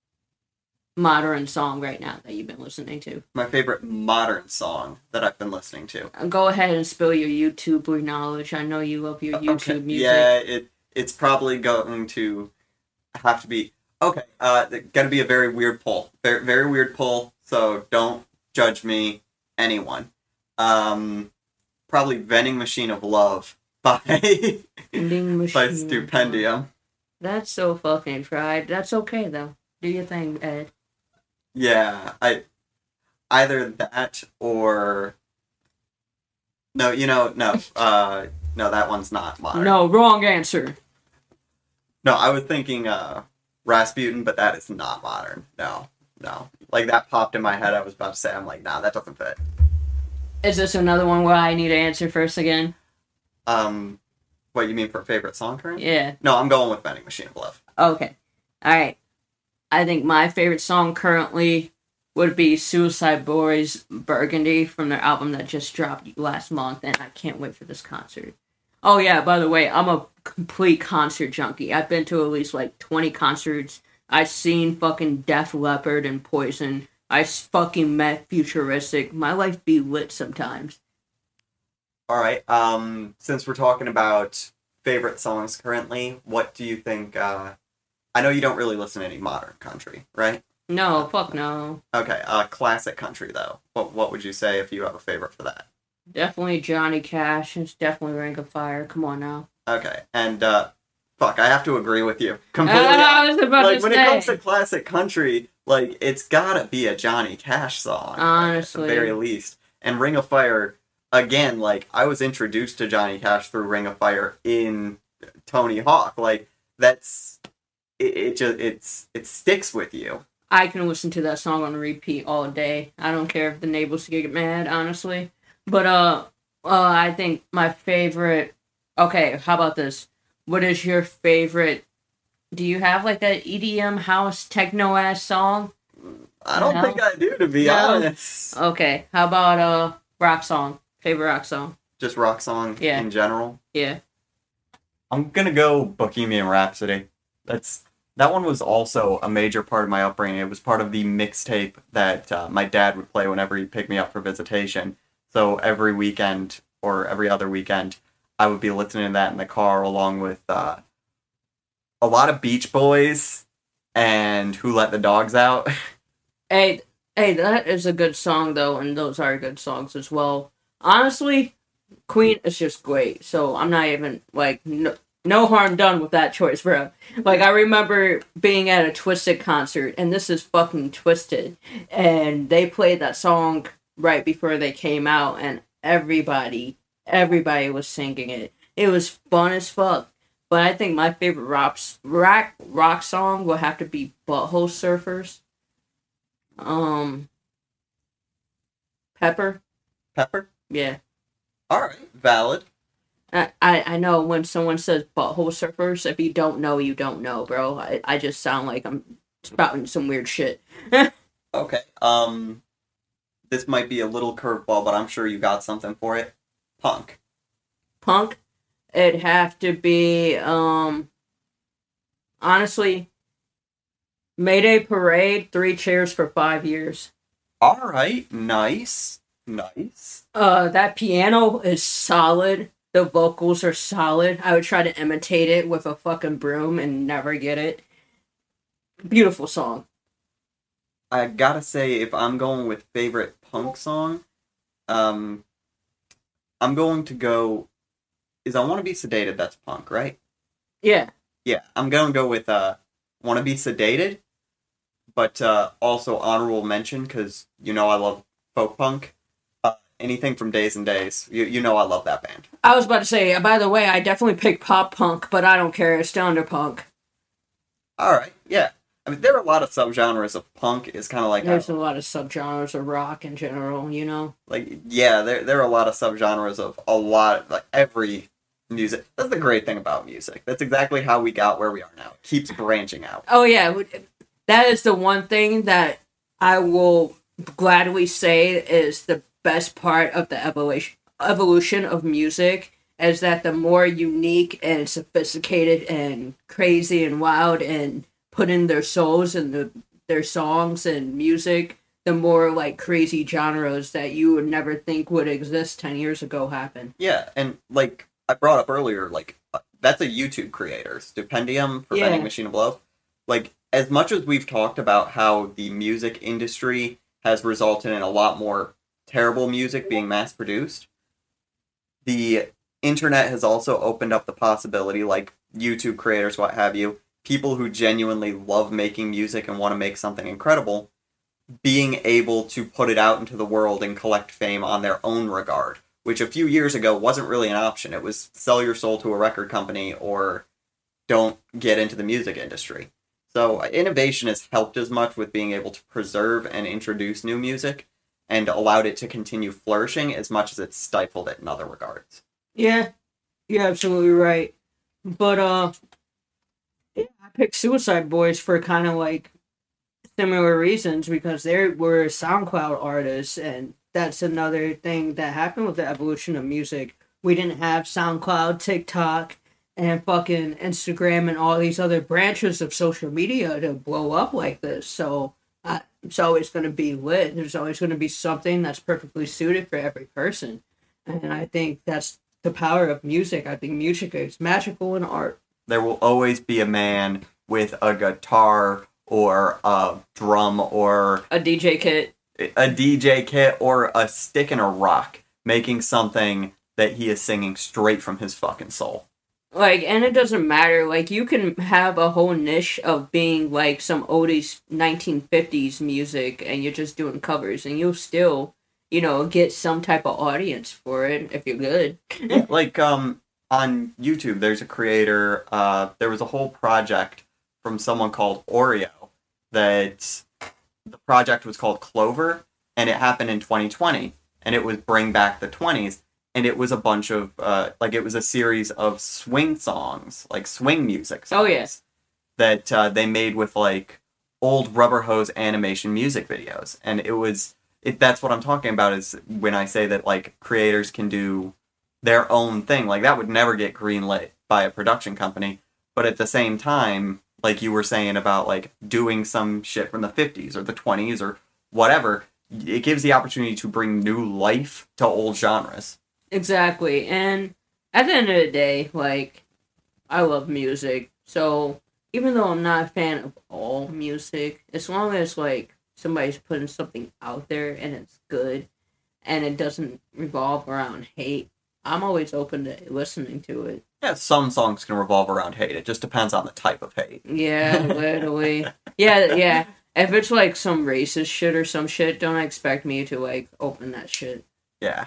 modern song right now that you've been listening to? my favorite modern song that I've been listening to. Uh, Go ahead and spill your YouTube knowledge. I know you love your YouTube Okay, music. yeah, it it's probably going to have to be okay. Uh, gonna be a very weird poll, very very weird poll. So don't judge me, anyone. Um, probably "Vending Machine of Love" by Vending by Machine. Stupendium. That's so fucking fried. That's okay though. Do your thing, Ed. Yeah, I either that or no, you know, no, uh, no, that one's not modern. No, wrong answer. No, I was thinking uh, Rasputin, but that is not modern. No, no. Like, that popped in my head. I was about to say, I'm like, nah, that doesn't fit. Is this another one where I need to answer first again? Um, what, you mean for favorite song current? Yeah. No, I'm going with Vending Machine of Love. Okay. Alright. I think my favorite song currently would be Suicide Boys Burgundy from their album that just dropped last month, and I can't wait for this concert. Oh yeah, by the way, I'm a complete concert junkie. I've been to at least like twenty concerts. I've seen fucking Def Leppard and Poison. I fucking met Futuristic. My life be lit sometimes. All right. Um, since we're talking about favorite songs currently, what do you think? Uh, I know you don't really listen to any modern country, right? No, fuck no. Okay. Uh, classic country though. What What would you say if you have a favorite for that? Definitely Johnny Cash. It's definitely Ring of Fire. Come on now. Okay. And uh, fuck, I have to agree with you completely. I was about Like, to when say. it comes to classic country, like, it's gotta be a Johnny Cash song. like, Honestly. at the very least. And Ring of Fire, again, like, I was introduced to Johnny Cash through Ring of Fire in Tony Hawk. Like, that's it, it just it's it sticks with you. I can listen to that song on repeat all day. I don't care if the neighbors get mad, honestly. But uh, uh, I think my favorite. Okay, how about this? What is your favorite? Do you have like a E D M house techno ass song? I don't No. think I do, to be No. honest. Okay, how about uh rock song? Favorite rock song? Just rock song Yeah. in general. Yeah. I'm gonna go Bohemian Rhapsody. That's that one was also a major part of my upbringing. It was part of the mixtape that uh, my dad would play whenever he picked me up for visitation. So every weekend or every other weekend, I would be listening to that in the car along with uh, a lot of Beach Boys and Who Let the Dogs Out. Hey, hey, that is a good song though, and those are good songs as well. Honestly, Queen is just great. So I'm not even like no, no harm done with that choice, bro. Like I remember being at a Twisted concert, and this is fucking Twisted, and they played that song right before they came out, and everybody, everybody was singing it. It was fun as fuck. But I think my favorite rock rock rock song will have to be Butthole Surfers. Um, Pepper. Pepper? Yeah. Alright, valid. I, I I know when someone says Butthole Surfers, if you don't know, you don't know, bro. I, I just sound like I'm spouting some weird shit. Okay, um, this might be a little curveball, but I'm sure you got something for it. Punk. Punk, it'd have to be, um, honestly, Mayday Parade, Three Cheers for Five Years. All right, nice, nice. Uh, that piano is solid. The vocals are solid. I would try to imitate it with a fucking broom and never get it. Beautiful song. I gotta say, if I'm going with favorite punk song, um, I'm going to go. Is I Want to Be Sedated? That's punk, right? Yeah. Yeah, I'm gonna go with uh, Want to Be Sedated, but uh, also honorable mention because you know I love folk punk. Uh, anything from Days and Days, you you know I love that band. I was about to say, by the way, I definitely picked pop punk, but I don't care. It's still under punk. All right, yeah. I mean, there are a lot of subgenres of punk. It's kind of like There's a, a lot of subgenres of rock in general, you know. like yeah, there there are a lot of subgenres of a lot like every music. That's the great thing about music. That's exactly how we got where we are now. It keeps branching out. Oh yeah, that is the one thing that I will gladly say is the best part of the evolution evolution of music is that the more unique and sophisticated and crazy and wild and put in their souls and the, their songs and music, the more like crazy genres that you would never think would exist ten years ago happen. Yeah, and like I brought up earlier, like uh, that's a YouTube creator, Stupendium, Preventing Yeah. Machine of Love. Like as much as we've talked about how the music industry has resulted in a lot more terrible music being mass produced, the internet has also opened up the possibility, like YouTube creators, what have you, people who genuinely love making music and want to make something incredible, being able to put it out into the world and collect fame on their own regard, which a few years ago wasn't really an option. It was sell your soul to a record company or don't get into the music industry. So innovation has helped as much with being able to preserve and introduce new music and allowed it to continue flourishing as much as it's stifled it in other regards. Yeah, you're absolutely right. But uh, yeah, I picked Suicide Boys for kind of like similar reasons because they were SoundCloud artists, and that's another thing that happened with the evolution of music. We didn't have SoundCloud, TikTok, and fucking Instagram and all these other branches of social media to blow up like this. So uh, it's always going to be lit. There's always going to be something that's perfectly suited for every person. And I think that's the power of music. I think music is magical in art. There will always be a man with a guitar or a drum or A D J kit. a D J kit or a stick and a rock making something that he is singing straight from his fucking soul. Like, and it doesn't matter. Like, you can have a whole niche of being like some oldies nineteen fifties music and you're just doing covers and you'll still, you know, get some type of audience for it if you're good. Yeah, like um on YouTube there's a creator, uh there was a whole project from someone called Oreo that the project was called Clover, and it happened in twenty twenty, and it was Bring Back the twenties, and it was a bunch of uh like it was a series of swing songs, like swing music songs. Oh, yeah. That uh, they made with like old Rubber Hose animation music videos, and it was it that's what I'm talking about is when I say that like creators can do their own thing. Like that would never get greenlit by a production company, but at the same time, like you were saying about like doing some shit from the fifties or the twenties or whatever, it gives the opportunity to bring new life to old genres. Exactly. And at the end of the day, like, I love music. So even though I'm not a fan of all music, as long as like somebody's putting something out there and it's good and it doesn't revolve around hate, I'm always open to listening to it. Yeah, some songs can revolve around hate. It just depends on the type of hate. Yeah, literally. yeah, yeah. If it's like some racist shit or some shit, don't expect me to like open that shit. Yeah.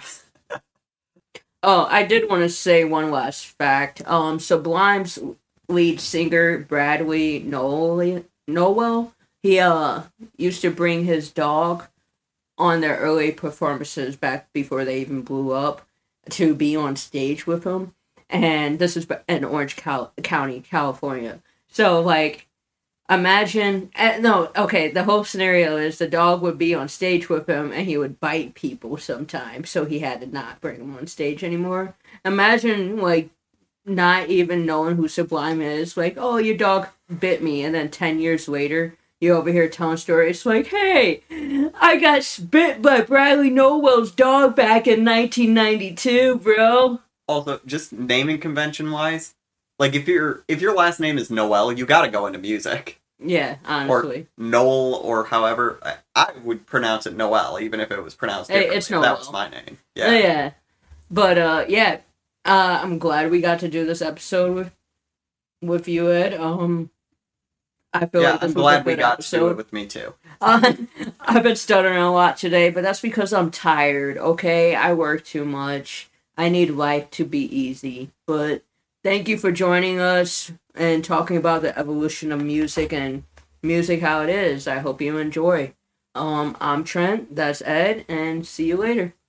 Oh, I did want to say one last fact. Um, Sublime's lead singer Bradley Noel, Noel, he uh used to bring his dog on their early performances back before they even blew up to be on stage with him, and this is in Orange Cal- County, California. So like, imagine uh, no, okay. The whole scenario is the dog would be on stage with him, and he would bite people sometimes, so he had to not bring him on stage anymore. Imagine like not even knowing who Sublime is, like, oh, your dog bit me, and then ten years later you over here telling stories like, hey, I got spit by Bradley Nowell's dog back in nineteen ninety-two, bro. Also, just naming convention wise, like if your if your last name is Noel, you gotta go into music. Yeah, honestly. Or Noel, or however I, I would pronounce it, Noel, even if it was pronounced Hey, differently. it's Noel. That was my name. Yeah. Uh, yeah. But uh, yeah, uh, I'm glad we got to do this episode with with you, Ed. Um, I feel yeah, like this I'm was glad a we good got episode. to do it with me too. Uh, I've been stuttering a lot today, but that's because I'm tired. Okay, I work too much. I need life to be easy. But thank you for joining us and talking about the evolution of music and music how it is. I hope you enjoy. Um, I'm Trent. That's Ed, and see you later.